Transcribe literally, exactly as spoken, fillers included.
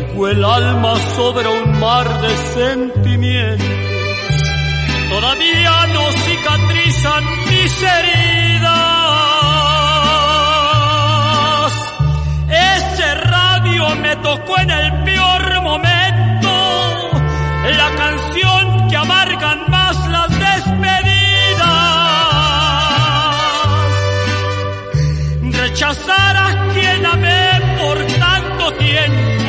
tengo el alma sobre un mar de sentimientos. Todavía no cicatrizan mis heridas. Ese radio me tocó en el peor momento, la canción que amargan más las despedidas. Rechazar a quien amé por tanto tiempo